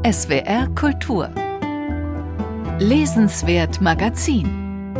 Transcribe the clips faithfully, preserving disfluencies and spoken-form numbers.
S W R Kultur Lesenswert Magazin.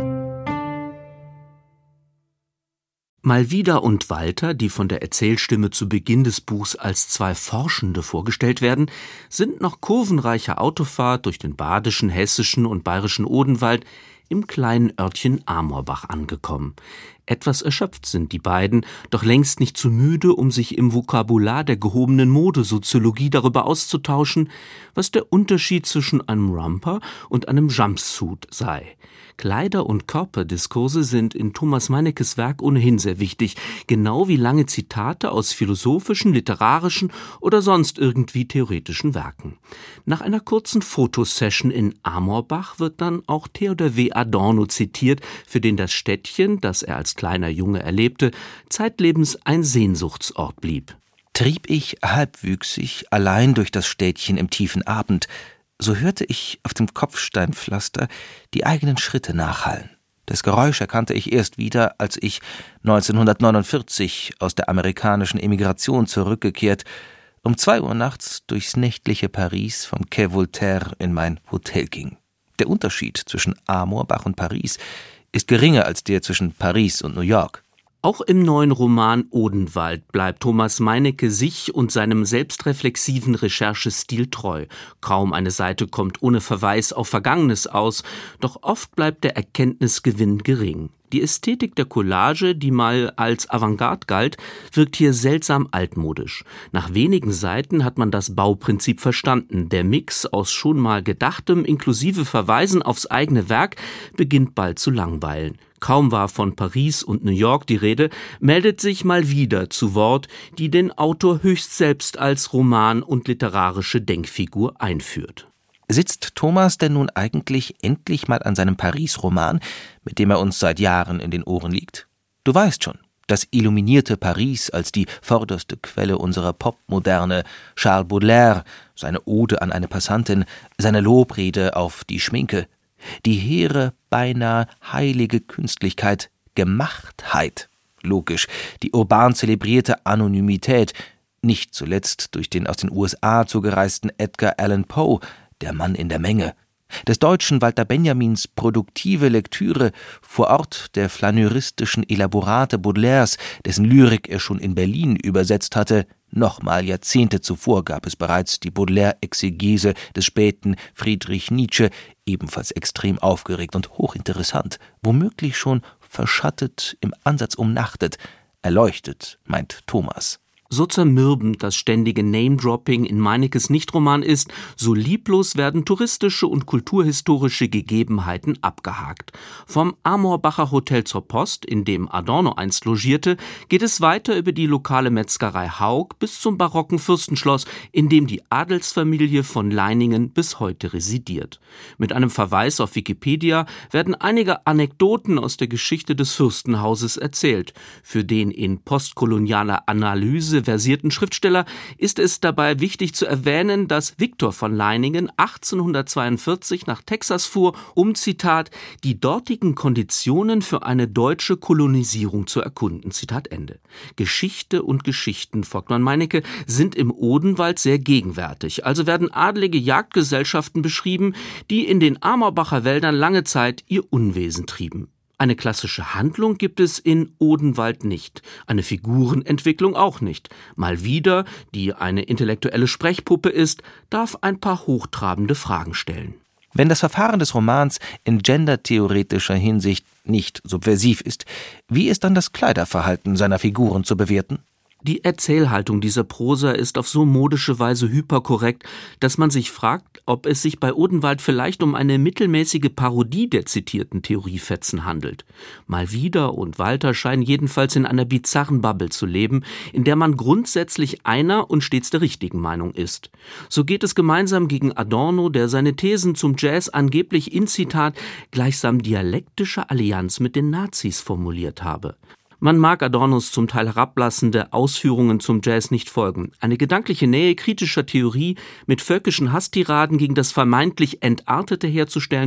Malvida und Walter, die von der Erzählstimme zu Beginn des Buchs als zwei Forschende vorgestellt werden, sind nach kurvenreicher Autofahrt durch den badischen, hessischen und bayerischen Odenwald im kleinen Örtchen Amorbach angekommen. Etwas erschöpft sind die beiden, doch längst nicht zu müde, um sich im Vokabular der gehobenen Modesoziologie darüber auszutauschen, was der Unterschied zwischen einem Romper und einem Jumpsuit sei. Kleider- und Körperdiskurse sind in Thomas Meinekes Werk ohnehin sehr wichtig, genau wie lange Zitate aus philosophischen, literarischen oder sonst irgendwie theoretischen Werken. Nach einer kurzen Fotosession in Amorbach wird dann auch Theodor W. Adorno zitiert, für den das Städtchen, das er als kleiner Junge erlebte, zeitlebens ein Sehnsuchtsort blieb. Trieb ich halbwüchsig allein durch das Städtchen im tiefen Abend, so hörte ich auf dem Kopfsteinpflaster die eigenen Schritte nachhallen. Das Geräusch erkannte ich erst wieder, als ich neunzehnhundertneunundvierzig aus der amerikanischen Emigration zurückgekehrt, um zwei Uhr nachts durchs nächtliche Paris vom Quai Voltaire in mein Hotel ging. Der Unterschied zwischen Amorbach und Paris ist geringer als der zwischen Paris und New York. Auch im neuen Roman Odenwald bleibt Thomas Meinecke sich und seinem selbstreflexiven Recherchestil treu. Kaum eine Seite kommt ohne Verweis auf Vergangenes aus, doch oft bleibt der Erkenntnisgewinn gering. Die Ästhetik der Collage, die mal als Avantgarde galt, wirkt hier seltsam altmodisch. Nach wenigen Seiten hat man das Bauprinzip verstanden. Der Mix aus schon mal Gedachtem inklusive Verweisen aufs eigene Werk beginnt bald zu langweilen. Kaum war von Paris und New York die Rede, meldet sich Malvida zu Wort, die den Autor höchst selbst als Roman- und literarische Denkfigur einführt. Sitzt Thomas denn nun eigentlich endlich mal an seinem Paris-Roman, mit dem er uns seit Jahren in den Ohren liegt? Du weißt schon, das illuminierte Paris als die vorderste Quelle unserer Popmoderne, Charles Baudelaire, seine Ode an eine Passantin, seine Lobrede auf die Schminke, die hehre, beinahe heilige Künstlichkeit, Gemachtheit, logisch, die urban zelebrierte Anonymität, nicht zuletzt durch den aus den U S A zugereisten Edgar Allan Poe, der Mann in der Menge, des deutschen Walter Benjamins produktive Lektüre vor Ort der flaneuristischen Elaborate Baudelaires, dessen Lyrik er schon in Berlin übersetzt hatte. Nochmal Jahrzehnte zuvor gab es bereits die Baudelaire-Exegese des späten Friedrich Nietzsche, ebenfalls extrem aufgeregt und hochinteressant, womöglich schon verschattet, im Ansatz umnachtet, erleuchtet, meint Thomas. So zermürbend das ständige Name-Dropping in Meinekes Nichtroman ist, so lieblos werden touristische und kulturhistorische Gegebenheiten abgehakt. Vom Amorbacher Hotel zur Post, in dem Adorno einst logierte, geht es weiter über die lokale Metzgerei Haug bis zum barocken Fürstenschloss, in dem die Adelsfamilie von Leiningen bis heute residiert. Mit einem Verweis auf Wikipedia werden einige Anekdoten aus der Geschichte des Fürstenhauses erzählt. Für den in postkolonialer Analyse versierten Schriftsteller ist es dabei wichtig zu erwähnen, dass Viktor von Leiningen achtzehnhundertzweiundvierzig nach Texas fuhr, um, Zitat, die dortigen Konditionen für eine deutsche Kolonisierung zu erkunden, Zitat Ende. Geschichte und Geschichten, folgt man Meinecke, sind im Odenwald sehr gegenwärtig, also werden adlige Jagdgesellschaften beschrieben, die in den Amorbacher Wäldern lange Zeit ihr Unwesen trieben. Eine klassische Handlung gibt es in Odenwald nicht, eine Figurenentwicklung auch nicht. Malvida, die eine intellektuelle Sprechpuppe ist, darf ein paar hochtrabende Fragen stellen. Wenn das Verfahren des Romans in gendertheoretischer Hinsicht nicht subversiv ist, wie ist dann das Kleiderverhalten seiner Figuren zu bewerten? Die Erzählhaltung dieser Prosa ist auf so modische Weise hyperkorrekt, dass man sich fragt, ob es sich bei Odenwald vielleicht um eine mittelmäßige Parodie der zitierten Theoriefetzen handelt. Malvida und Walter scheinen jedenfalls in einer bizarren Bubble zu leben, in der man grundsätzlich einer und stets der richtigen Meinung ist. So geht es gemeinsam gegen Adorno, der seine Thesen zum Jazz angeblich in, Zitat, gleichsam dialektischer Allianz mit den Nazis formuliert habe. Man mag Adornos zum Teil herablassende Ausführungen zum Jazz nicht folgen. Eine gedankliche Nähe kritischer Theorie mit völkischen Hasstiraden gegen das vermeintlich Entartete herzustellen,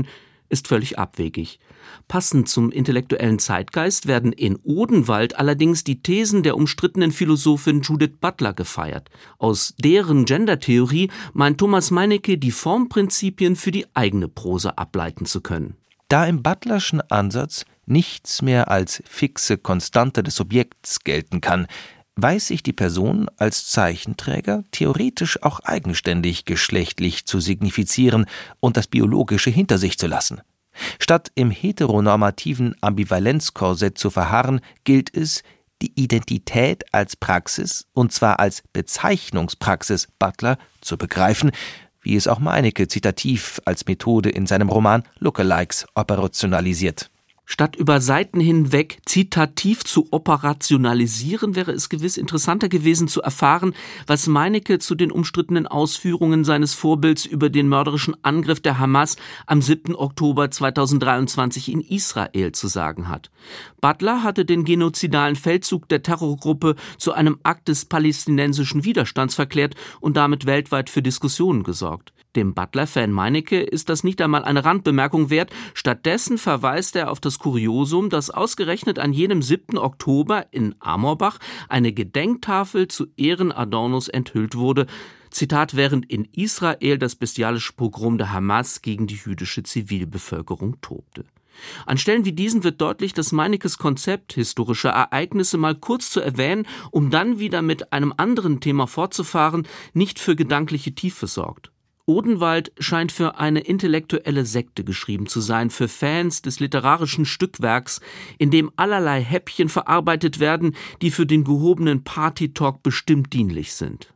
ist völlig abwegig. Passend zum intellektuellen Zeitgeist werden in Odenwald allerdings die Thesen der umstrittenen Philosophin Judith Butler gefeiert. Aus deren Gendertheorie meint Thomas Meinecke, die Formprinzipien für die eigene Prosa ableiten zu können. Da im Butlerschen Ansatz nichts mehr als fixe Konstante des Subjekts gelten kann, weiß sich die Person als Zeichenträger theoretisch auch eigenständig geschlechtlich zu signifizieren und das Biologische hinter sich zu lassen. Statt im heteronormativen Ambivalenzkorsett zu verharren, gilt es, die Identität als Praxis, und zwar als Bezeichnungspraxis Butler, zu begreifen, wie es auch Meinecke zitativ als Methode in seinem Roman Lookalikes operationalisiert. Statt über Seiten hinweg zitativ zu operationalisieren, wäre es gewiss interessanter gewesen zu erfahren, was Meinecke zu den umstrittenen Ausführungen seines Vorbilds über den mörderischen Angriff der Hamas am siebten Oktober zweitausenddreiundzwanzig in Israel zu sagen hat. Butler hatte den genozidalen Feldzug der Terrorgruppe zu einem Akt des palästinensischen Widerstands verklärt und damit weltweit für Diskussionen gesorgt. Dem Butler-Fan Meinecke ist das nicht einmal eine Randbemerkung wert. Stattdessen verweist er auf das Kuriosum, dass ausgerechnet an jenem siebten Oktober in Amorbach eine Gedenktafel zu Ehren Adornos enthüllt wurde. Zitat, während in Israel das bestialische Pogrom der Hamas gegen die jüdische Zivilbevölkerung tobte. An Stellen wie diesen wird deutlich, dass Meineckes Konzept, historische Ereignisse mal kurz zu erwähnen, um dann wieder mit einem anderen Thema fortzufahren, nicht für gedankliche Tiefe sorgt. Odenwald scheint für eine intellektuelle Sekte geschrieben zu sein, für Fans des literarischen Stückwerks, in dem allerlei Häppchen verarbeitet werden, die für den gehobenen Party-Talk bestimmt dienlich sind.